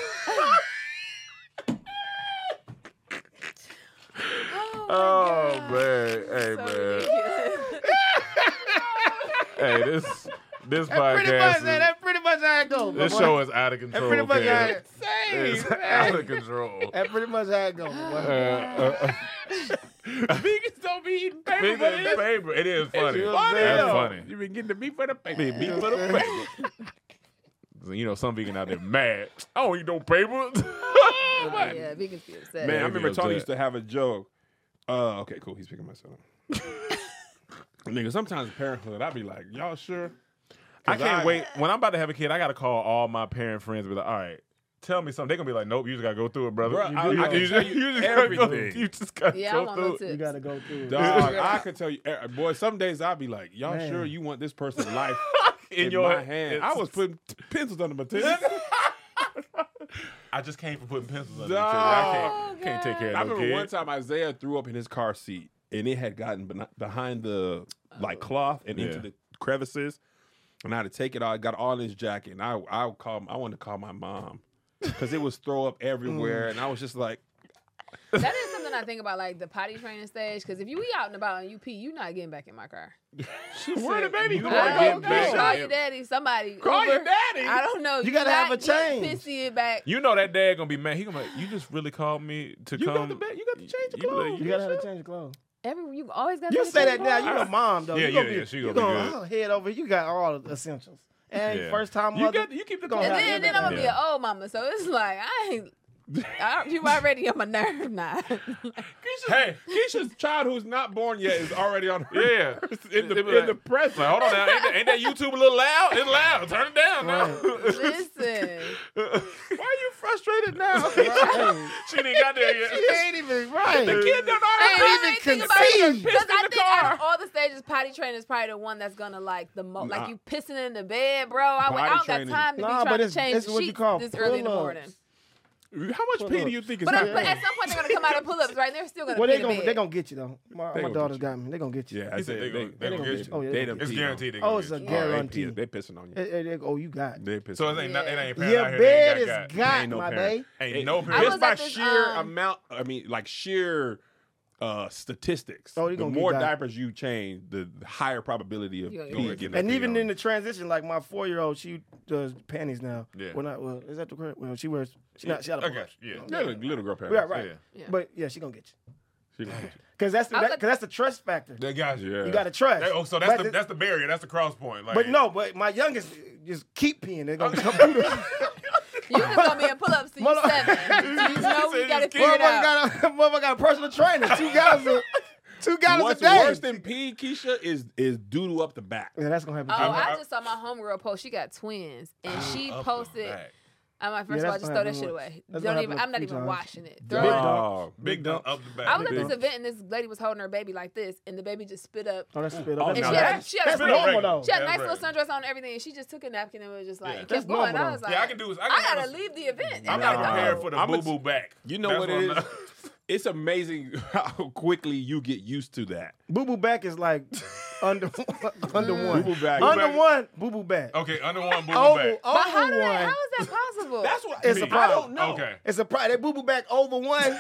Oh, Oh man, hey so man, ridiculous. hey this this That's pretty much, podcast, man. is, That's pretty much how it goes. this boy. show is out of control. That's pretty much how kid. it. It's out of control. That's pretty much how it goes. boy. Uh, uh, Vegans don't be eating paper, Big but in it is paper. It is funny. It's funny. That's though. funny. You've been getting the meat for the paper. Meat for the paper. So, you know, some vegan out there mad. I don't eat no paper. Oh, yeah, vegans feel upset. Man, I Yeah, remember videos Tony that. used to have a joke. Uh, okay, cool. He's picking myself up. Nigga, sometimes parenthood, I be like, y'all sure? I 'Cause can't I- wait. When I'm about to have a kid, I got to call all my parent friends and be like, all right, tell me something. They're going to be like, nope, you just got to go through it, brother. Bro, you, I- you- I can you tell just, you you just gotta go, everything. you just got to Yeah, I go want through no it. tips. You gotta go through it. Dog, I could tell you, eh, boy, some days I'll be like, y'all Man. sure you want this person's life In in, your my hand? I was putting t- pencils under my titties. I just came from putting pencils on the Dog. I Oh, can't, can't take care I of no remember kid. one time Isaiah threw up in his car seat, and it had gotten bena- behind the like cloth and into Yeah. the crevices, and I had to take it out. I got all in his jacket, and I I would call I wanted to call my mom because it was throw up everywhere, and I was just like, That is something I think about, like the potty training stage. Because if you we out and about and you pee, you not getting back in my car. where the baby You going? not I getting don't know. back. Call your daddy. Somebody. Call Uber. your daddy. I don't know. You gotta have not a change. get Pissy it back. You know that dad gonna be mad. He gonna be like, you just really called me to You come. got the ba- you got to change the You be like, clothes. You gotta have to change your clothes. Every you always got. You say that now. You a mom though. Yeah, you gonna yeah, be, yeah, she you gonna be gonna good. oh, head over. You got all the essentials. And Yeah. first time You mother. got you keep the gonna And clothes. then, then I'm gonna be Yeah. an old mama, so it's like I ain't. I, you already on my nerve now. Hey, Keisha's child who's not born yet is already on her yeah. in the They be in like- the present. Like, hold on now. Ain't that, ain't that YouTube a little loud? It's loud. Turn it down now. Listen, Why are you frustrated now? Right. She ain't got there yet. She ain't even right. The kid don't I already ain't even think about it, conceive. because I in the think out car. of all the stages, potty training is probably the one that's gonna like the most. Nah. Like you pissing in the bed, bro. I, Potty I don't training. got time to Nah, be but trying to it's- change it's the what you sheets call this early in the pull-ups. morning. How much pee do you think is But, happening? but at some point they're gonna come out of pull-ups, right? They're still gonna Well, pee they in the gonna bed. they gonna get you though. My, They my gonna daughter's get you. got me. They gonna get you. Yeah, I He said said they they, gonna- they they, gonna they, get you. Oh, yeah, they they done It's pee guaranteed. on They Oh, gonna it's a get you. you. Oh, they guarantee. pee- They pissing on you. It- it- it- oh, you got. They pissing So on it ain't, you. no- it ain't parent Your out here bed that is ain't got. got, Ain't no my parent. bae. Ain't Hey, no I parent. was Just by at this, sheer um, amount, I mean, like sheer uh, statistics. Oh, you the gonna more get that. diapers you change, the higher probability of You gonna pee get getting And that even pee in on. the transition, like my four year old, she does panties now. Yeah. Well, not well. Is that the correct? Well, she wears. She not. She out of Okay, pull-ups. yeah. Yeah, the little girl parents. Yeah, right. Yeah. Yeah. But yeah, she gonna get you. She gonna get you. Cause that's the, I was that, like- cause that's the trust factor. They got you. Yeah. You gotta trust. That- oh, so that's But the that's the barrier. That's the cross point. Like, But no, but my youngest just keep peeing. They're gonna come through the. You just gonna be in pull-ups till you Mother- seven. You know we said gotta just figure Motherfucker it out. got a motherfucker got a personal trainer. Two guys. A, two guys What's a day. worse than pee, Keisha, is is doodle up the back. Yeah, that's gonna happen. Oh, too. I just saw my homegirl post. She got twins, and she up the posted. back. I'm like, first Yeah, of all, that's just gonna throw that happen shit once. away. That's Don't gonna even. happen I'm not a few even times. washing it. Big Throw it. Dog. Big dump up the back. I was at Big this dump. event and this lady was holding her baby like this, and the baby just spit up. Oh, that's spit Oh, up. And now she that- had, she had that's a normal, pretty- though. She had a That's nice little right. sundress on and everything, and she just took a napkin and was just like, Yeah. kept That's going. normal, I though. was like, Yeah, I can do is I can I have gotta a- leave the event. I'm I gotta not go. prepared for the I'm boo a- boo back. You know That's what it I'm is? not- It's amazing how quickly you get used to that. Boo boo back is like under under one. Boo boo back. Under back. one. Boo boo back. Okay, under one boo boo Over back. But how, over did that, how one. is that possible? That's what It's I a mean, I problem. don't know. Okay. It's a pri- that boo boo back over one.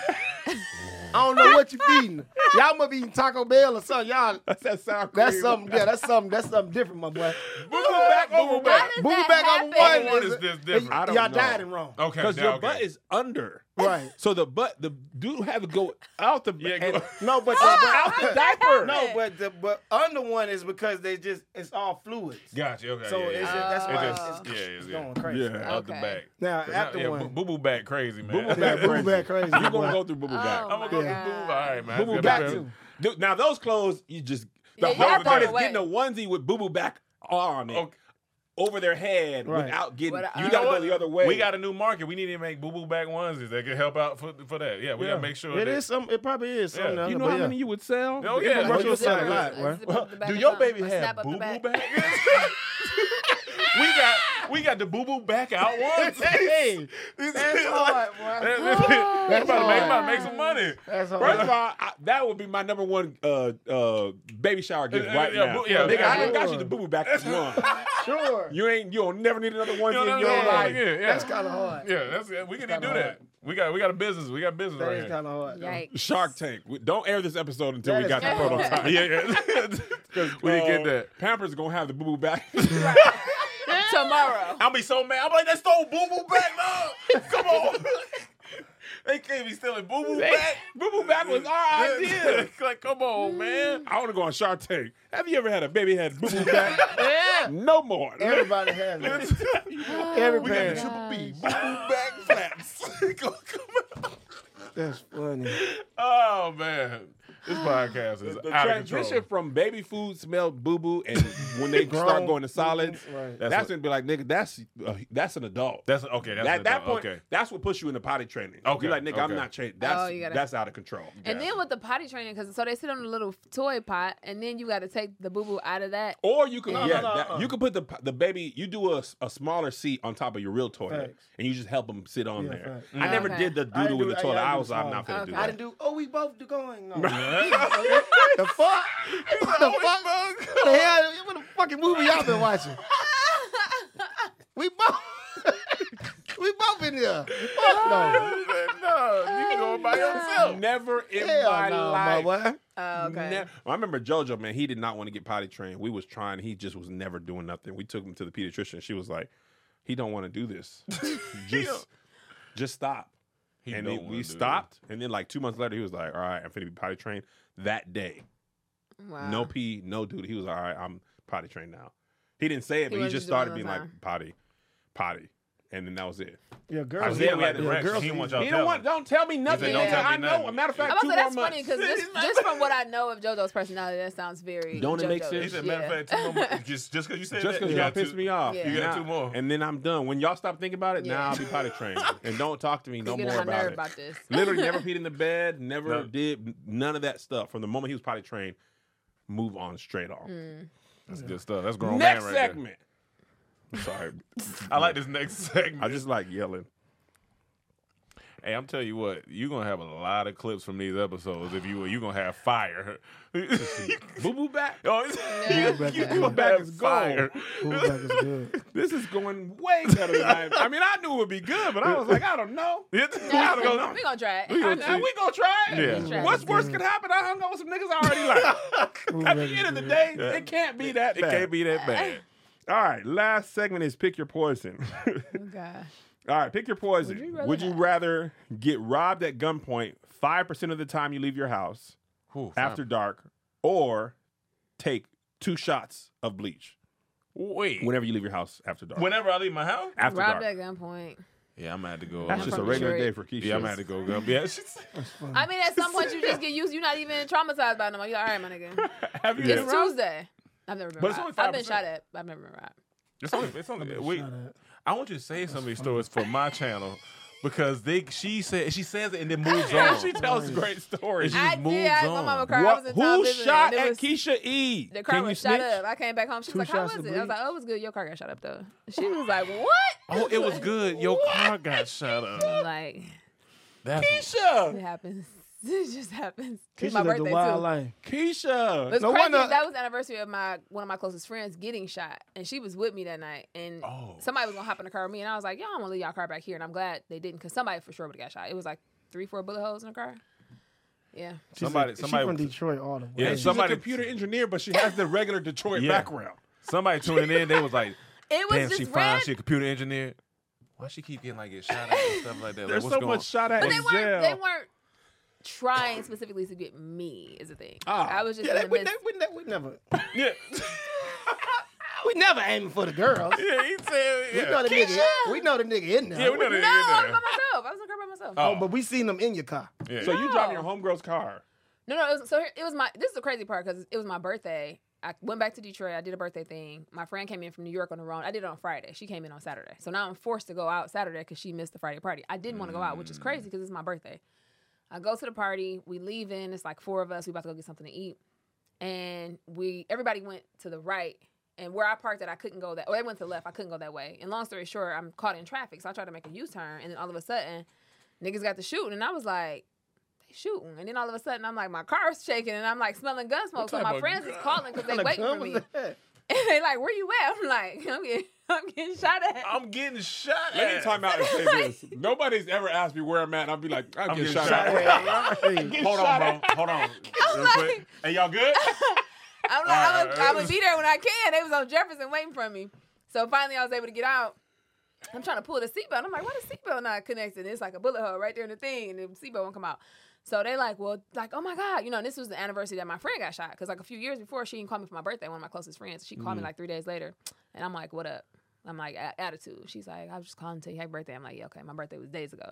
I don't know what you feeding. Y'all must be eating Taco Bell or something. Y'all. That's that sound That's crazy. something. Yeah, that's something. That's something different, my boy. Boo boo back, over How back. does Boo boo that back happen? over one. Over one is is this different. I don't Y'all know. dieting wrong. Okay, Because now, your okay. butt is under. Right. So the butt, the dude had to go out the Yeah, and- go- No, but Oh, the, how but, did that happen? no, but the but under one is because they just it's all fluids. Gotcha. Okay. So yeah, it's yeah. just, that's Oh. why It it's, just- it's, yeah, it's yeah, going crazy. Yeah. Out the Okay. back. Now Now, after yeah, one, boo boo back crazy, man. Boo boo back boo boo crazy. back crazy. You're boy. gonna go through boo boo back. Oh, I'm my gonna go Yeah. boo boo. All right, man. Boo boo That's back good. too. Dude, now those clothes, you just the Yeah, you hard gotta part throw is it away. getting a onesie with boo boo back on it Okay. over their head Right. without getting. But, uh, you you gotta know go the other way. We got a new market. We need to make boo boo back onesies that can help out for for that. Yeah, we Yeah. gotta make sure It that is some. It probably is something. Yeah. else, You know but how yeah. many you would sell? Oh, The yeah. infomercial Oh, you sell side. a lot. Zip Well, up the back Do or your something, baby or have snap up boo the boo back. back? we got we got the boo boo back out once. Hey, This that's is hard, like- boy. That's That's about to make, hard. about to make some money. That's hard. First of all, I, that would be my number one uh, uh, baby shower gift Yeah, right yeah, now. boo- yeah, Nigga, I yeah. done got you the boo boo back this month. Sure. You ain't. You'll never need another one You know, in your that's- life. yeah, yeah. That's kind of hard. Yeah, that's it. We can do kinda that. hard. We got we got a business. We got business That right is here. kind of hard. though. Yikes. Shark Tank. We- Don't air this episode until That we is got the kinda prototype. Yeah, yeah. Because We didn't get that. Pampers is gonna have the boo boo back. Tomorrow. I'll be so mad. I'm like, they stole boo boo back now. Come on. They can't be stealing boo boo back. Boo boo back was our idea. Like, come on, man. I want to go on Shark Tank. Have you ever had a baby had boo boo back? Yeah. No more. Everybody has it. Every We got the parent. triple B, boo boo back flaps. Go- come on. That's funny. Oh man. This podcast is The out of transition control. from baby food smell boo boo, and when they start Grown going to solids, right. that's, That's when be like, nigga, that's uh, that's an adult. That's okay. That's That an that adult. point, Okay. that's what puts you in the potty training. Okay, You're like, nigga, I'm okay. not trained. That's Oh, you gotta- that's out of control. And then with the potty training, because so they sit on the little toy pot, and then you got to take the boo boo out of that. Or you can, No, yeah, no, no, that- uh-uh. you can put the the baby. You do a, a smaller seat on top of your real toilet, Facts. and you just help them sit on Yeah, there. facts. I never Okay. did the I doodle didn't with do- the toilet. I- I I did was, I'm not small. finna do Okay. I that. didn't do. Oh, we both do going. No. the fuck? the fuck? What the hell? What the fucking movie y'all been watching? We both. we both in there. Fuck no. no, you can go by yourself. Never in Hell my no, my life. boy. Oh, okay. Ne- I remember JoJo, man. He did not want to get potty trained. We was trying. He just was never doing nothing. We took him to the pediatrician. She was like, "He don't want to do this. just, just stop." He and don't then wanna we do stopped. And then like two months later, he was like, "All right, I'm finna be potty trained." That day, Wow. no pee, no dude. He was all right. I'm potty trained now. He didn't say it, He but he wanted just to do it started all being the like time. potty, potty, and then that was it. Yeah, girls. I said like the yeah, direction. girls He need- want y'all He tell don't want. him. Don't tell me nothing. "Don't tell I me know. nothing." A matter of fact, I'm two about to say more that's funny months. because just, just from what I know of JoJo's personality, that sounds very. Don't it make JoJo-ish. sense? He said, matter of Yeah. fact, two more months. just just because you said Just that, because you y'all got pissed two- me off. Yeah. You got Now- two more. And then I'm done. When y'all stop thinking about it, Yeah. now I'll be potty trained. And don't talk to me no You're more getting on my about nerve it. about this. Literally never peed in the bed, never No. did none of that stuff. From the moment he was potty trained, move on straight on. Mm. That's good stuff. That's grown Next man right segment. I'm sorry. there. I like this next segment. I just like yelling. Hey, I'm telling you what, you're gonna have a lot of clips from these episodes if you you're gonna have fire. Boo boo back. Oh, it's- Yeah. you, Back you is gonna good. Back have is gold. fire. Ooh, back is good. This is going way better than I. I mean, I knew it would be good, but I was like, I don't know. Yeah, I we don't know. gonna, we gonna try it. We gonna Now we gonna try it. Yeah. Try it. What's worse could happen? I hung out with some niggas I already like. Ooh, At back the is end of the good. day, Yeah. it can't be that It bad. can't be that bad. All right, last segment is pick your poison. Oh, gosh. All right, pick your poison. Would you rather Would you have- rather get robbed at gunpoint five percent of the time you leave your house Whew, after dark, or take two shots of bleach wait, whenever you leave your house after dark? whenever I leave my house, after Robbed dark. at gunpoint. yeah, I'm gonna have to go. That's I'm just a from regular Detroit. day for Keisha. yeah, I'm gonna have to go. Gun. Yeah, she's, I mean, at some point you just get used. You're not even traumatized by them. You're like, all right, my nigga. have you been It's robbed? Tuesday. I've never been But it's robbed. only I've been five shot percent. at. But I've never been robbed. It's only, it's only, we, Shut up. I want you to say some of these stories for my channel because they she said she says it and then moves Yeah, on. she tells great stories. She I just moves did. I, my on. mama cried. I was What, in town who visiting, shot and it at was- Keisha E? The car Can you was shot snitch? up. I came back home. She was Two like, "How shots was of it?" I was bleach. like, "Oh, it was good. Your car got shot up though." She was like, "What?" Oh, it was good. Your car got shut up. I'm like, That's it Keisha! happens. It just happens. It's Keisha my lived a birthday wild too. life. Keisha! It was No crazy. wonder- That was the anniversary of my one of my closest friends getting shot, and she was with me that night. And Oh. somebody was gonna hop in the car with me, and I was like, "Yo, I'm gonna leave y'all car back here." And I'm glad they didn't, because somebody for sure would have got shot. It was like three, four bullet holes in the car. Yeah. She's Somebody- a- somebody- She from Detroit all the way. Yeah, And she's somebody- a computer engineer, but she has the regular Detroit Yeah. background. somebody tuning in. They was like, It was "Damn, just she fine. ran. She a computer engineer. Why she keep getting like get shot at and stuff like that? There's like, what's so going much shot at But in they weren't. jail. They weren't trying specifically to get me. Is the thing. Ah. I was just Yeah, in they, the we, midst. they, we, ne- we never, Yeah, we never aiming for the girls. yeah. He said, We yeah. know the nigga. We know the nigga in there. Yeah, we know No, that. I was Yeah, by myself. I was in the car by myself. Oh, but we seen them in your car. yeah. So you No. driving your homegirl's car. No, no. It was, so here- it was my. This is the crazy part because it was my birthday. I went back to Detroit. I did a birthday thing. My friend came in from New York on the wrong. I did it on Friday. She came in on Saturday. So now I'm forced to go out Saturday because she missed the Friday party. I didn't want to go out, which is crazy because it's my birthday. I go to the party. We leave in. It's like four of us. We about to go get something to eat, and we everybody went to the right. And where I parked at, I couldn't go that. Or they went to the left. I couldn't go that way. And long story short, I'm caught in traffic. So I tried to make a U-turn, and then all of a sudden, niggas got to shooting, and I was like, they shooting. And then all of a sudden, I'm like, my car's shaking, and I'm like smelling gun smoke. So type my of friends is gun? calling because they What waiting kind for of me. gun was that? And they like, where you at? I'm like, I'm getting, I'm getting shot at. I'm getting shot. Let me at. time out and say this. Nobody's ever asked me where I'm at, and I'll be like, I'm, I'm getting, getting shot, shot at. Hey, Hold on, bro. Hold on. Real like- quick. Hey, y'all good? I'm like, I'm, Alright, gonna, I'm alright. gonna be there when I can. They was on Jefferson waiting for me. So finally, I was able to get out. I'm trying to pull the seatbelt. I'm like, why the seatbelt not connected? It's like a bullet hole right there in the thing, and the seatbelt won't come out. So they like, well, like, oh my God, you know. And this was the anniversary that my friend got shot because like a few years before, she didn't call me for my birthday. One of my closest friends, she called me like three days later, and I'm like, what up? I'm like, "A- attitude. She's like, I was just calling to tell you happy birthday. I'm like, yeah, okay. My birthday was days ago.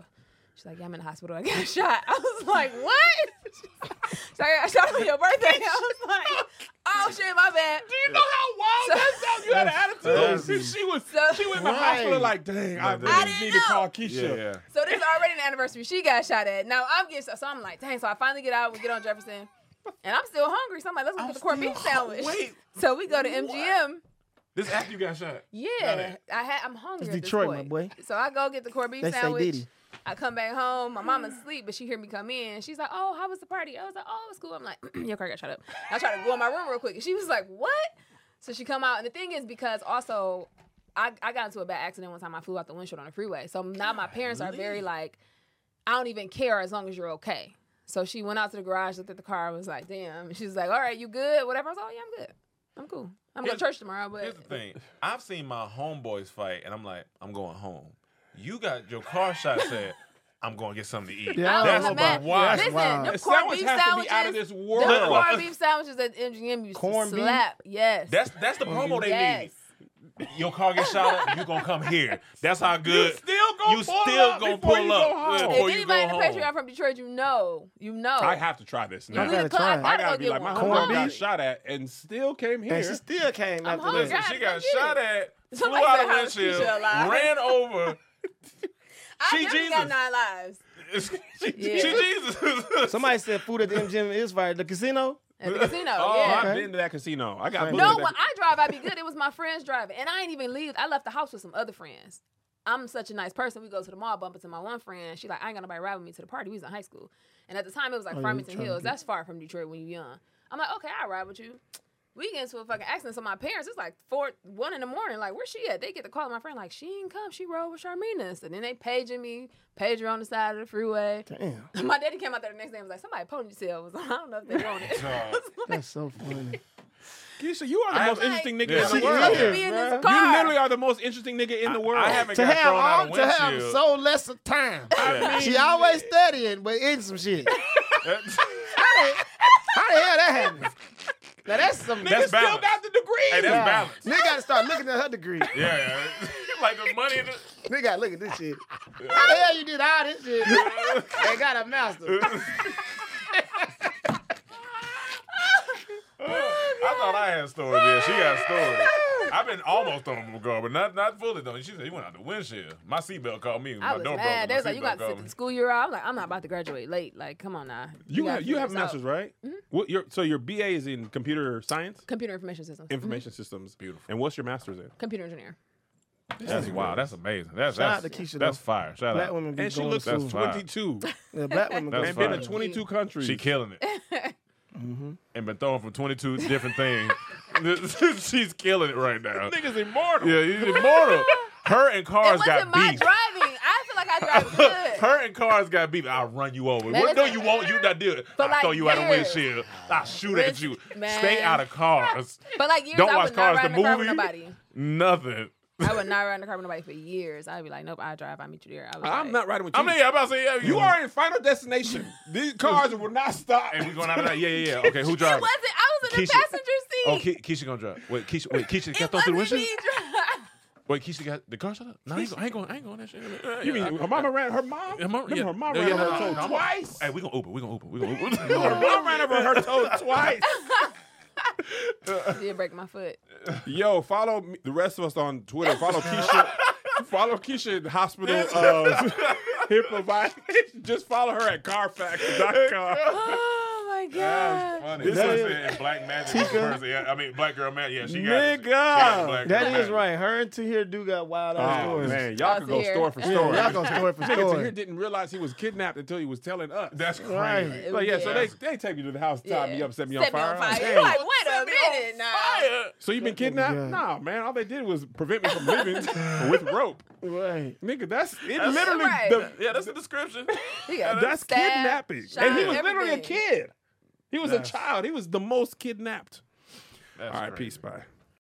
She's like, yeah, I'm in the hospital. I got shot. I was like, what? She's like, I got shot on your birthday. I was like, oh, shit, my bad. Do you know how wild So- that sounds? You had an attitude. crazy. She was, So- she was in the Right. hospital like, dang, I I really didn't need to know. call Keisha. Yeah, yeah. So this is already an anniversary. She got shot at. Now I'm getting so I'm like, dang. So I finally get out. We get on Jefferson, and I'm still hungry. So I'm like, let's go get the corned beef sandwich. Wait, So we go to M G M. this after you got shot? Got Yeah, it. I had. I'm hungry. It's at this Detroit, my point. boy. So I go get the corned beef They say sandwich. Diddy. I come back home. My mama's asleep, but she hear me come in. She's like, "Oh, how was the party?" I was like, "Oh, it was cool." I'm like, "Your car got shot up." I tried to go in my room real quick, and she was like, "What?" So she come out, and the thing is because also, I, I got into a bad accident one time. I flew out the windshield on the freeway. So now my parents are very like, I don't even care as long as you're okay. So she went out to the garage, looked at the car, and was like, "Damn." And she was like, "All right, you good? Whatever." I was like, "Oh yeah, I'm good. I'm cool. I'm going to Here's- church tomorrow." But Here's the thing. I've seen my homeboys fight, and I'm like, I'm going home. You got your car shot said, I'm going to get something to eat. Yeah, I That's don't know, man. wild. Listen, wild. them The corned sandwich beef has to be sandwiches, out of this them world. corned beef sandwiches at M G M used Corned to beef? slap. Yes. That's that's the promo they yes. need. Your car get shot up, you gonna come here. That's how You good. still gonna You pull still up gonna before pull you up. go home. Yeah, If before you anybody in go the home. Patreon from Detroit, you know, you know. I have to try this now. I gotta I try it. gotta I gotta go be get like, my one. Corned homeboy got beef? shot at and still came here. And she still came I'm after hungry. that. Listen, she God, got go shot get at, flew Somebody out said, the "How is windshield, Keisha alive?" ran over. I She definitely got Jesus. nine lives. she, Yeah. she Jesus. Somebody said food at the M G M is fire. The casino? At the casino, Oh, yeah. I've been to that casino. I got Right. booked No, at that when I drive, I be good. It was my friends driving, and I ain't even leave. I left the house with some other friends. I'm such a nice person. We go to the mall, bump into my one friend. She like, I ain't got nobody ride with me to the party. We was in high school, and at the time it was like Oh, yeah, Farmington you trying to Hills. get- That's far from Detroit when you're young. I'm like, okay, I'll ride with you. We get into a fucking accident. So my parents, it's like four, one in the morning. Like, where's she at? They get the call. My friend like, she ain't come. She rode with Sharmina's, and then they paging me, page her on the side of the freeway. Damn. My daddy came out there the next day and was like, somebody ponytail was on. I don't know if they want it. No. That's so funny. Keisha, you are the I- most Like, interesting nigga Yeah. in the She world. is. be in bruh. this You car. literally are the most interesting nigga in the world. I haven't To got have thrown out all, of to have windshield. so less of time. Yeah. She always studying, but in some shit. How the hell that happened? Now that's some. Nigga That's still balance. got the degree. Hey, that's Yeah. balance. Nigga got to start looking at her degree. Yeah, yeah. Like the money in the. Nigga got to look at this shit. How the hell you did all this shit and got a master? I thought I had stories there. She got stories. I've been almost on them before, but not not fully though. She said he went out the windshield. My seatbelt called me. I My was door mad. They broke. was like, you got to sit me. the school year out. I'm like, I'm not about to graduate late. Like, come on now. You gotta have you figure have a this out. master's, right? Mhm. What your so your B A is in computer science, Computer information systems. information systems. Beautiful. And what's your master's in? Mhm. Computer engineer. That's wild. That's amazing. That's Shout out that's to Keisha, that's though. fire. Shout Black out. women be And she going looks to That's school. fine. twenty-two Yeah, black women That's go and to been to school. twenty-two countries. She killing it Mm-hmm. and been throwing from twenty-two different things. She's killing it right now. Nigga's immortal. Yeah, he's immortal. Her and It cars wasn't got my beef. driving. I feel like I drive good. Her and cars got beef. I'll run you over. Man, What no, listen. you won't. You not do it. For I'll like throw you out a years. windshield. I'll shoot at Listen, you. man. Stay out of cars. But like years, Don't I watch would not Cars, ride the in the car with movie. nobody. Nothing. I would not ride in the car with nobody for years. I'd be like, nope, I drive. I meet you there. I was I'm like, not riding with you. I mean, I'm about to say, yeah, you are in Final Destination. These cars will not stop. And we going out of that. Yeah, yeah, yeah. Okay, who It driving? wasn't. I was in the Keisha- passenger seat. Oh, Ke- Keisha gonna drive. Wait, Keisha. Wait, Keisha got it thrown through the wasn't windshield. me driving. Wait, Keisha got the car shut up. No, I ain't gonna, I ain't gonna, I ain't going that shit. You mean her mama ran her mom? Her mom, Remember yeah. her mom No, ran yeah, over no, her no, toe no, I'm- twice. Hey, we gonna Uber. We gonna Uber. We gonna Uber. Her mom ran over her toe twice. Did break my foot. Yo, follow me, the rest of us on Twitter. Follow Keisha. Follow Keisha in the hospital. Uh, here provide. Just follow her at Carfax dot com. Oh my god. Funny. This This is- is in Black Magic. Tika. person. Yeah, I mean, Black Girl Man. Yeah, she got it. Nigga. She got Black Girl That is Magic. right. Her and Tahir do got wild ass Oh stories. man, y'all Oh, could go here. store for Yeah, story. Y'all gonna story for Nigga Tahir story. didn't realize he was kidnapped until he was telling us. That's Right. crazy. But yeah, so Yeah. they they take you to the house, time me up, set me on Set fire. You're Damn. like, wait a minute now. Fire. So you been kidnapped? Yeah. Nah, man. All they did was prevent me from living with rope. Right. Nigga, that's it. That's literally, right. the, Yeah, that's the description. He got that's stabbed, kidnapping, shot, and he was literally a everything. kid. He was That's- a child. He was the most kidnapped. That's All right, crazy. peace, bye.